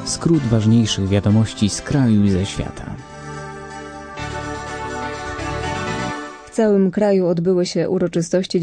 Skrót ważniejszych wiadomości z kraju i ze świata. W całym kraju odbyły się uroczystości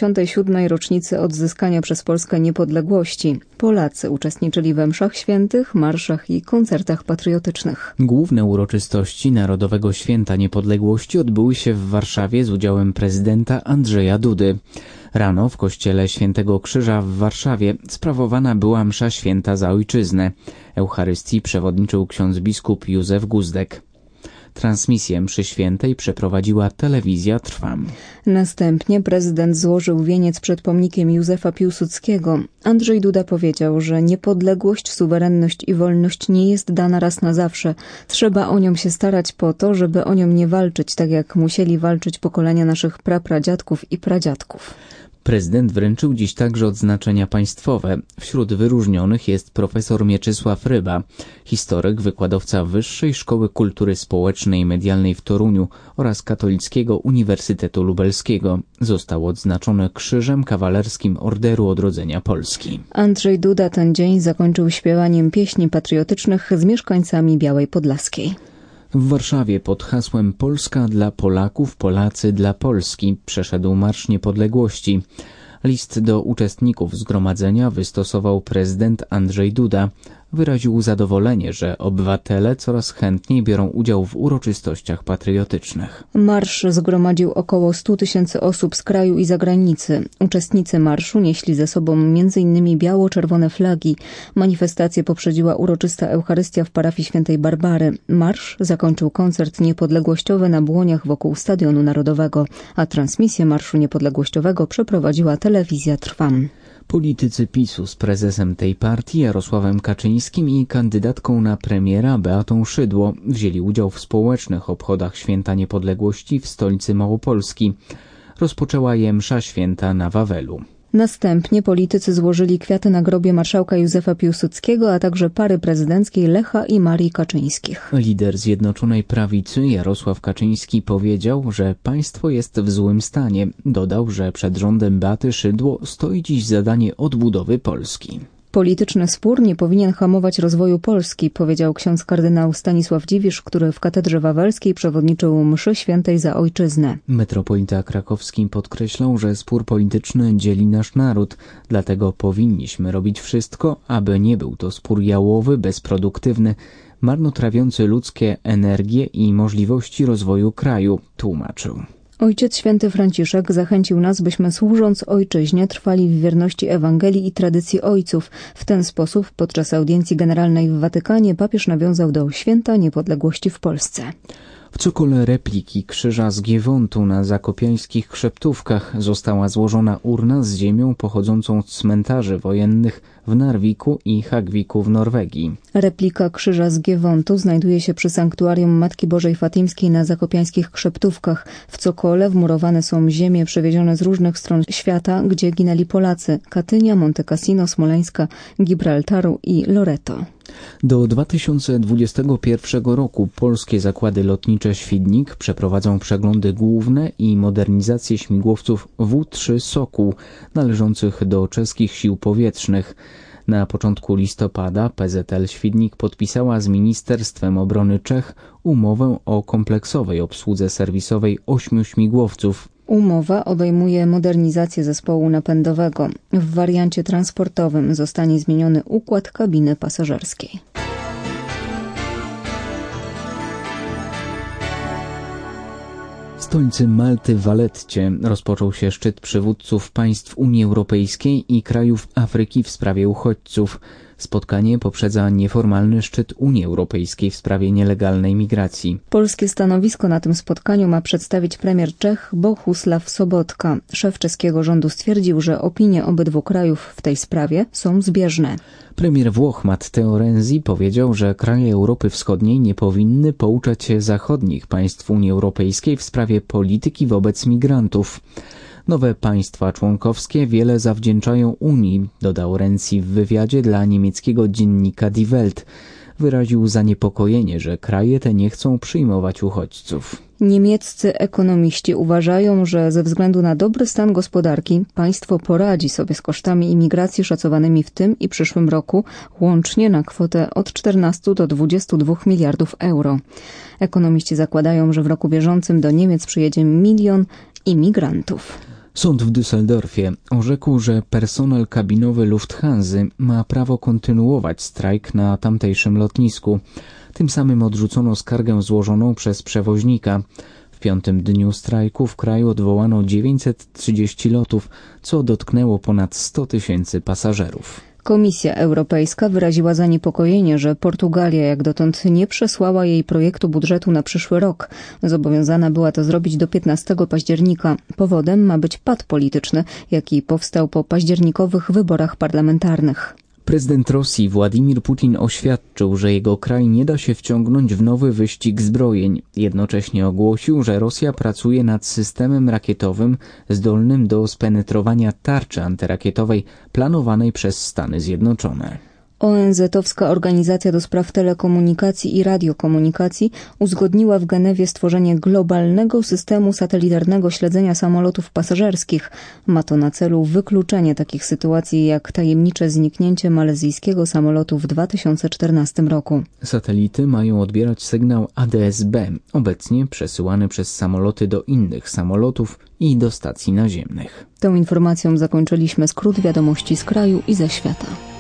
97. rocznicy odzyskania przez Polskę niepodległości. Polacy uczestniczyli we mszach świętych, marszach i koncertach patriotycznych. Główne uroczystości Narodowego Święta Niepodległości odbyły się w Warszawie z udziałem prezydenta Andrzeja Dudy. Rano w kościele Świętego Krzyża w Warszawie sprawowana była msza święta za ojczyznę. Eucharystii przewodniczył ksiądz biskup Józef Guzdek. Transmisję mszy świętej przeprowadziła telewizja Trwam. Następnie prezydent złożył wieniec przed pomnikiem Józefa Piłsudskiego. Andrzej Duda powiedział, że niepodległość, suwerenność i wolność nie jest dana raz na zawsze. Trzeba o nią się starać po to, żeby o nią nie walczyć, tak jak musieli walczyć pokolenia naszych prapradziadków i pradziadków. Prezydent wręczył dziś także odznaczenia państwowe. Wśród wyróżnionych jest profesor Mieczysław Ryba, historyk, wykładowca Wyższej Szkoły Kultury Społecznej i Medialnej w Toruniu oraz Katolickiego Uniwersytetu Lubelskiego. Został odznaczony Krzyżem Kawalerskim Orderu Odrodzenia Polski. Andrzej Duda ten dzień zakończył śpiewaniem pieśni patriotycznych z mieszkańcami Białej Podlaskiej. W Warszawie pod hasłem Polska dla Polaków, Polacy dla Polski przeszedł Marsz Niepodległości. List do uczestników zgromadzenia wystosował prezydent Andrzej Duda. Wyraził zadowolenie, że obywatele coraz chętniej biorą udział w uroczystościach patriotycznych. Marsz zgromadził około 100 000 osób z kraju i zagranicy. Uczestnicy marszu nieśli ze sobą m.in. biało-czerwone flagi. Manifestację poprzedziła uroczysta Eucharystia w parafii świętej Barbary. Marsz zakończył koncert niepodległościowy na Błoniach wokół Stadionu Narodowego, a transmisję Marszu Niepodległościowego przeprowadziła telewizja Trwam. Politycy PiS-u z prezesem tej partii Jarosławem Kaczyńskim i kandydatką na premiera Beatą Szydło wzięli udział w społecznych obchodach Święta Niepodległości w stolicy Małopolski. Rozpoczęła je msza święta na Wawelu. Następnie politycy złożyli kwiaty na grobie marszałka Józefa Piłsudskiego, a także pary prezydenckiej Lecha i Marii Kaczyńskich. Lider Zjednoczonej Prawicy Jarosław Kaczyński powiedział, że państwo jest w złym stanie. Dodał, że przed rządem Beaty Szydło stoi dziś zadanie odbudowy Polski. Polityczny spór nie powinien hamować rozwoju Polski, powiedział ksiądz kardynał Stanisław Dziwisz, który w katedrze wawelskiej przewodniczył mszy świętej za ojczyznę. Metropolita krakowski podkreślał, że spór polityczny dzieli nasz naród, dlatego powinniśmy robić wszystko, aby nie był to spór jałowy, bezproduktywny, marnotrawiący ludzkie energie i możliwości rozwoju kraju, tłumaczył. Ojciec święty Franciszek zachęcił nas, byśmy służąc ojczyźnie trwali w wierności Ewangelii i tradycji ojców. W ten sposób podczas audiencji generalnej w Watykanie papież nawiązał do Święta Niepodległości w Polsce. W cokole repliki krzyża z Giewontu na zakopiańskich Krzeptówkach została złożona urna z ziemią pochodzącą z cmentarzy wojennych w Narviku i Hagwiku w Norwegii. Replika krzyża z Giewontu znajduje się przy sanktuarium Matki Bożej Fatimskiej na zakopiańskich Krzeptówkach. W cokole wmurowane są ziemie przewiezione z różnych stron świata, gdzie ginęli Polacy: Katynia, Monte Cassino, Smoleńska, Gibraltaru i Loreto. Do 2021 roku polskie zakłady lotnicze Świdnik przeprowadzą przeglądy główne i modernizację śmigłowców W-3 Sokół należących do czeskich sił powietrznych. Na początku listopada PZL Świdnik podpisała z Ministerstwem Obrony Czech umowę o kompleksowej obsłudze serwisowej 8 śmigłowców. Umowa obejmuje modernizację zespołu napędowego. W wariancie transportowym zostanie zmieniony układ kabiny pasażerskiej. W stolicy Malty, Waletcie, rozpoczął się szczyt przywódców państw Unii Europejskiej i krajów Afryki w sprawie uchodźców. Spotkanie poprzedza nieformalny szczyt Unii Europejskiej w sprawie nielegalnej migracji. Polskie stanowisko na tym spotkaniu ma przedstawić premier Czech Bohusław Sobotka. Szef czeskiego rządu stwierdził, że opinie obydwu krajów w tej sprawie są zbieżne. Premier Włoch Matteo Renzi powiedział, że kraje Europy Wschodniej nie powinny pouczać się zachodnich państw Unii Europejskiej w sprawie polityki wobec migrantów. Nowe państwa członkowskie wiele zawdzięczają Unii, dodał Renzi w wywiadzie dla niemieckiego dziennika Die Welt. Wyraził zaniepokojenie, że kraje te nie chcą przyjmować uchodźców. Niemieccy ekonomiści uważają, że ze względu na dobry stan gospodarki państwo poradzi sobie z kosztami imigracji szacowanymi w tym i przyszłym roku łącznie na kwotę od 14 do 22 miliardów euro. Ekonomiści zakładają, że w roku bieżącym do Niemiec przyjedzie 1 milion imigrantów. Sąd w Düsseldorfie orzekł, że personel kabinowy Lufthansy ma prawo kontynuować strajk na tamtejszym lotnisku. Tym samym odrzucono skargę złożoną przez przewoźnika. W 5. dniu strajku w kraju odwołano 930 lotów, co dotknęło ponad 100 000 pasażerów. Komisja Europejska wyraziła zaniepokojenie, że Portugalia jak dotąd nie przesłała jej projektu budżetu na przyszły rok. Zobowiązana była to zrobić do 15 października. Powodem ma być pad polityczny, jaki powstał po październikowych wyborach parlamentarnych. Prezydent Rosji Władimir Putin oświadczył, że jego kraj nie da się wciągnąć w nowy wyścig zbrojeń. Jednocześnie ogłosił, że Rosja pracuje nad systemem rakietowym zdolnym do spenetrowania tarczy antyrakietowej planowanej przez Stany Zjednoczone. ONZ-owska Organizacja do Spraw Telekomunikacji i Radiokomunikacji uzgodniła w Genewie stworzenie globalnego systemu satelitarnego śledzenia samolotów pasażerskich. Ma to na celu wykluczenie takich sytuacji jak tajemnicze zniknięcie malezyjskiego samolotu w 2014 roku. Satelity mają odbierać sygnał ADS-B, obecnie przesyłany przez samoloty do innych samolotów i do stacji naziemnych. Tą informacją zakończyliśmy skrót wiadomości z kraju i ze świata.